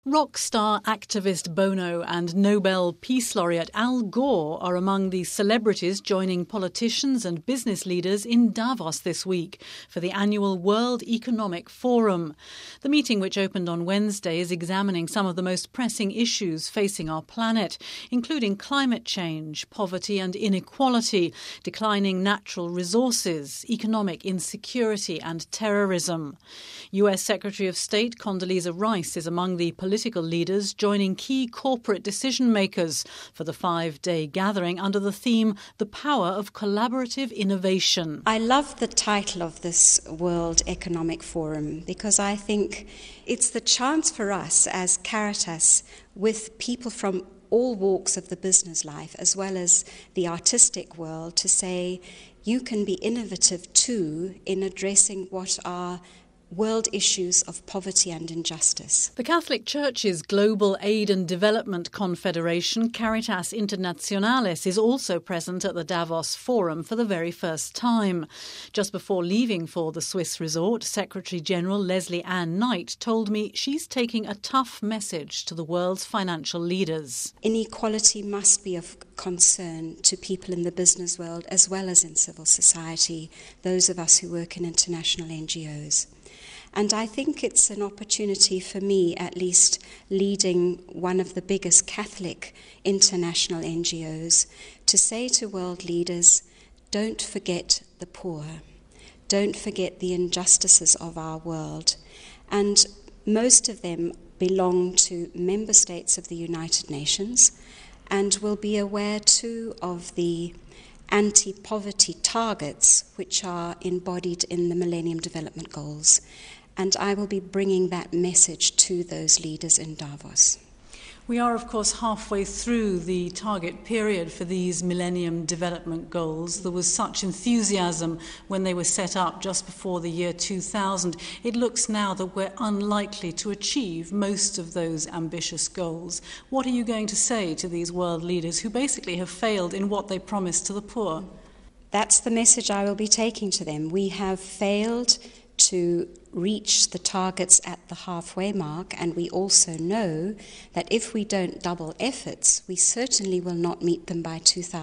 Rock star activist Bono and Nobel Peace Laureate Al Gore are among the celebrities joining politicians and business leaders in Davos this week for the annual World Economic Forum. The meeting, which opened on Wednesday, is examining some of the most pressing issues facing our planet, including climate change, poverty and inequality, declining natural resources, economic insecurity and terrorism. US Secretary of State Condoleezza Rice is among the political leaders joining key corporate decision-makers for the 5-day gathering under the theme, The Power of Collaborative Innovation. I love the title of this World Economic Forum because I think it's the chance for us as Caritas, with people from all walks of the business life as well as the artistic world, to say you can be innovative too in addressing what are world issues of poverty and injustice. The Catholic Church's Global Aid and Development Confederation, Caritas Internationalis, is also present at the Davos Forum for the very first time. Just before leaving for the Swiss resort, Secretary-General Leslie Ann Knight told me she's taking a tough message to the world's financial leaders. Inequality must be of concern to people in the business world as well as in civil society, those of us who work in international NGOs. And I think it's an opportunity for me, at least leading one of the biggest Catholic international NGOs, to say to world leaders, don't forget the poor, don't forget the injustices of our world. And most of them belong to member states of the United Nations and will be aware too of the anti-poverty targets which are embodied in the Millennium Development Goals. And I will be bringing that message to those leaders in Davos. We are, of course, halfway through the target period for these Millennium Development Goals. There was such enthusiasm when they were set up just before the year 2000. It looks now that we're unlikely to achieve most of those ambitious goals. What are you going to say to these world leaders who basically have failed in what they promised to the poor? That's the message I will be taking to them. We have failed to reach the targets at the halfway mark, and we also know that if we don't double efforts, we certainly will not meet them by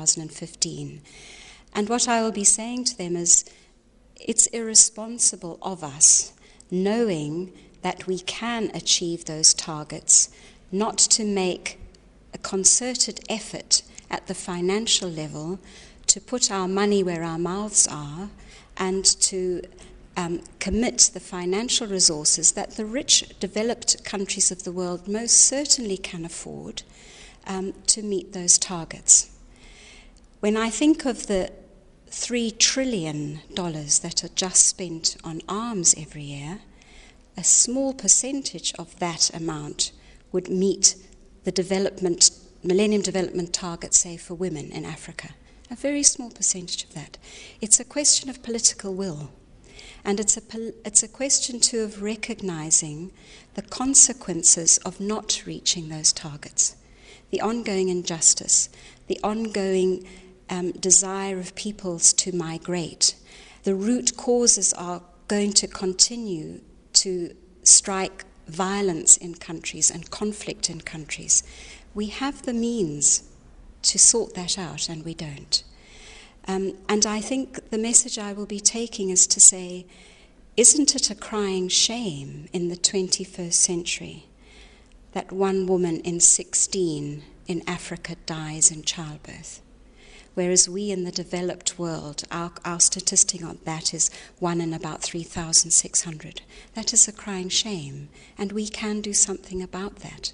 2015. And what I will be saying to them is, it's irresponsible of us, knowing that we can achieve those targets, not to make a concerted effort at the financial level to put our money where our mouths are and to commit the financial resources that the rich, developed countries of the world most certainly can afford to meet those targets. When I think of the $3 trillion that are just spent on arms every year, a small percentage of that amount would meet the Millennium Development Targets, say, for women in Africa. A very small percentage of that. It's a question of political will. And it's a question, too, of recognizing the consequences of not reaching those targets, the ongoing injustice, the ongoing desire of peoples to migrate. The root causes are going to continue to strike violence in countries and conflict in countries. We have the means to sort that out, and we don't. And I think the message I will be taking is to say, isn't it a crying shame in the 21st century that one woman in 16 in Africa dies in childbirth? Whereas we in the developed world, our statistic on that is 1 in about 3,600. That is a crying shame, and we can do something about that.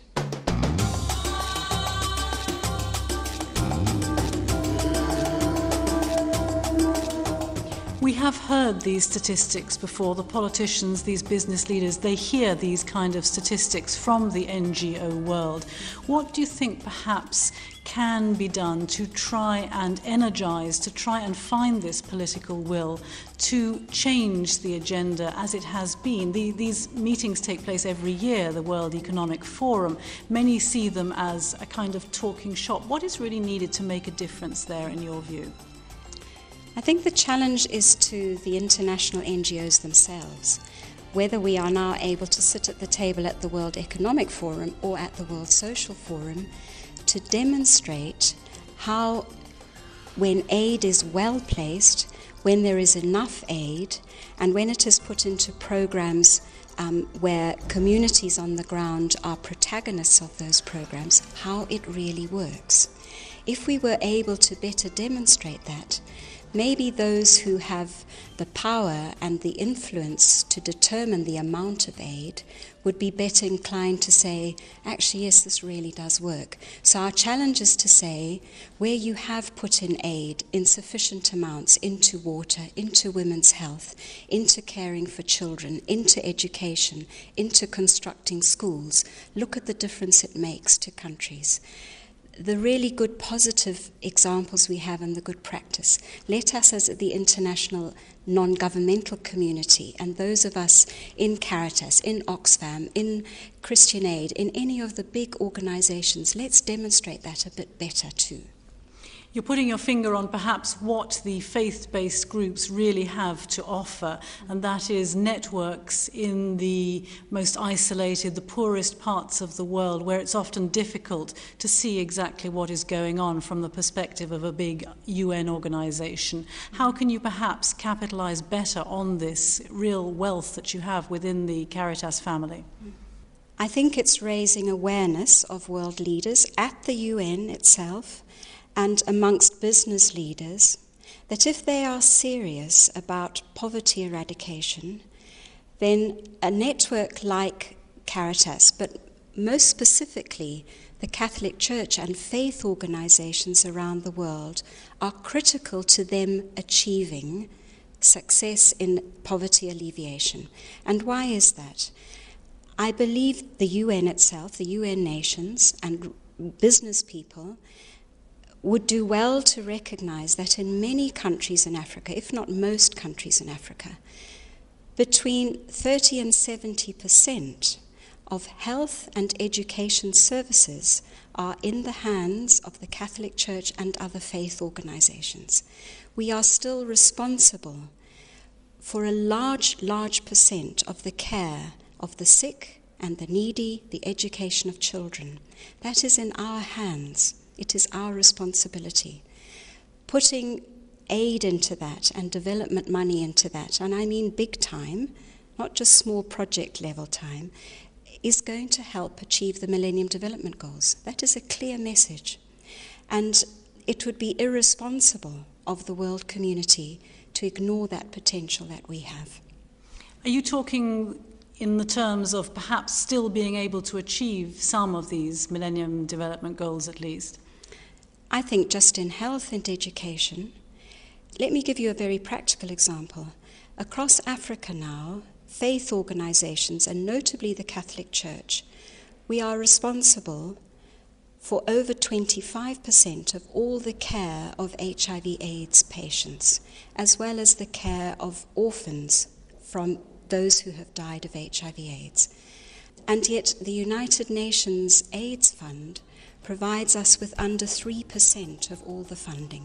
We have heard these statistics before. The politicians, these business leaders, they hear these kind of statistics from the NGO world. What do you think perhaps can be done to try and energize, to try and find this political will to change the agenda as it has been? These meetings take place every year, the World Economic Forum. Many see them as a kind of talking shop. What is really needed to make a difference there, in your view? I think the challenge is to the international NGOs themselves. whether we are now able to sit at the table at the World Economic Forum or at the World Social Forum to demonstrate how, when aid is well placed, when there is enough aid, and when it is put into programs where communities on the ground are protagonists of those programs, how it really works. If we were able to better demonstrate that, maybe those who have the power and the influence to determine the amount of aid would be better inclined to say, actually, yes, this really does work. So our challenge is to say, where you have put in aid in sufficient amounts into water, into women's health, into caring for children, into education, into constructing schools, look at the difference it makes to countries. The really good positive examples we have in the good practice. Let us as the international non-governmental community and those of us in Caritas, in Oxfam, in Christian Aid, in any of the big organizations, let's demonstrate that a bit better too. You're putting your finger on perhaps what the faith-based groups really have to offer, and that is networks in the most isolated, the poorest parts of the world, where it's often difficult to see exactly what is going on from the perspective of a big UN organization. How can you perhaps capitalize better on this real wealth that you have within the Caritas family? I think it's raising awareness of world leaders at the UN itself, and amongst business leaders, that if they are serious about poverty eradication, then a network like Caritas, but most specifically the Catholic Church and faith organizations around the world, are critical to them achieving success in poverty alleviation. And why is that? I believe the UN itself, the UN nations and business people, would do well to recognize that in many countries in Africa, if not most countries in Africa, between 30 and 70% of health and education services are in the hands of the Catholic Church and other faith organizations. We are still responsible for a large percent of the care of the sick and the needy, the education of children. That is in our hands. It is our responsibility. Putting aid into that and development money into that, and I mean big time, not just small project level time, is going to help achieve the Millennium Development Goals. That is a clear message. And it would be irresponsible of the world community to ignore that potential that we have. Are you talking in the terms of perhaps still being able to achieve some of these Millennium Development Goals at least? I think just in health and education. Let me give you a very practical example. Across Africa now, faith organizations, and notably the Catholic Church, we are responsible for over 25% of all the care of HIV/AIDS patients, as well as the care of orphans from those who have died of HIV/AIDS. And yet the United Nations AIDS Fund provides us with under 3% of all the funding.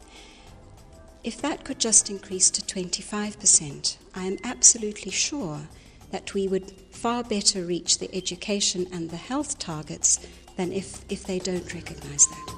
If that could just increase to 25%, I am absolutely sure that we would far better reach the education and the health targets than if they don't recognize that.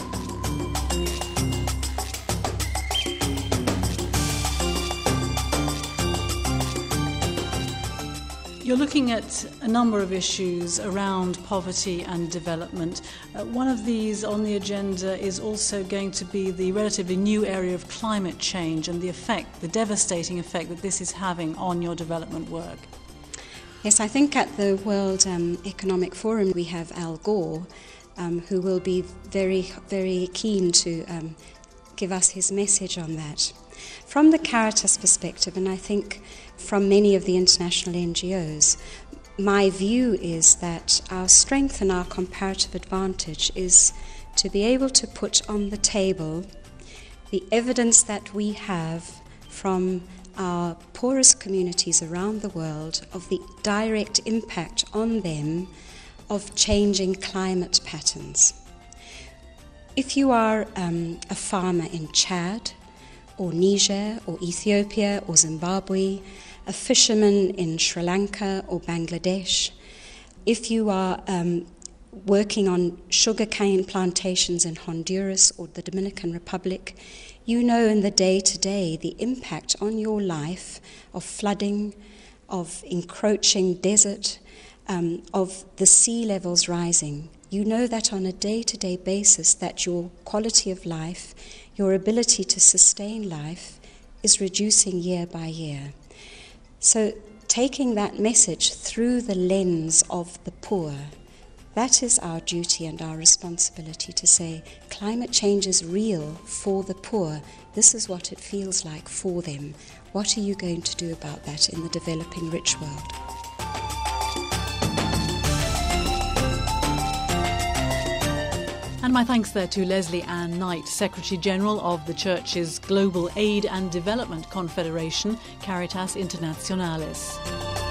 You're looking at a number of issues around poverty and development. One of these on the agenda is also going to be the relatively new area of climate change and the devastating effect that this is having on your development work. Yes, I think at the World Economic Forum we have Al Gore, who will be very, very keen to give us his message on that. From the Caritas perspective, and I think from many of the international NGOs, my view is that our strength and our comparative advantage is to be able to put on the table the evidence that we have from our poorest communities around the world of the direct impact on them of changing climate patterns. If you are a farmer in Chad, or Niger, or Ethiopia, or Zimbabwe, a fisherman in Sri Lanka or Bangladesh, if you are working on sugarcane plantations in Honduras or the Dominican Republic, you know in the day-to-day the impact on your life of flooding, of encroaching desert, of the sea levels rising. You know that on a day-to-day basis that your quality of life, your ability to sustain life is reducing year by year. So taking that message through the lens of the poor, that is our duty and our responsibility to say, climate change is real for the poor. This is what it feels like for them. What are you going to do about that in the developing rich world? And my thanks there to Lesley Ann Knight, Secretary-General of the Church's Global Aid and Development Confederation, Caritas Internationalis.